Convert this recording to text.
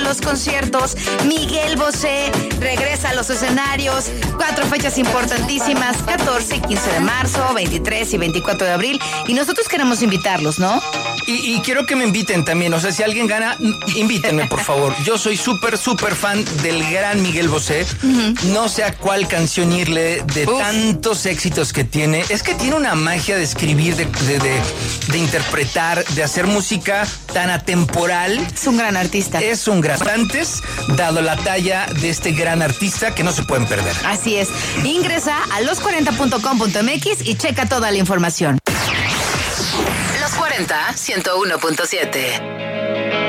los conciertos. Miguel Bosé regresa a los escenarios. 4 fechas importantísimas, 14 y 15 de marzo, 23 y 24 de abril. Y nosotros queremos invitarlos, ¿no? Y quiero que me inviten también. O sea, si alguien gana, invítenme, por favor. Yo soy súper fan del gran Miguel Bosé. No sé a cuál canción irle de tantos éxitos que tiene. Es que tiene una magia de escribir, de interpretar, de hacer música tan atemporal. Es un gran artista. Es un gran. Antes, dado la talla de este gran artista que no se pueden perder. Así es. Ingresa a los40.com.mx y checa toda la información. Los 40 101.7.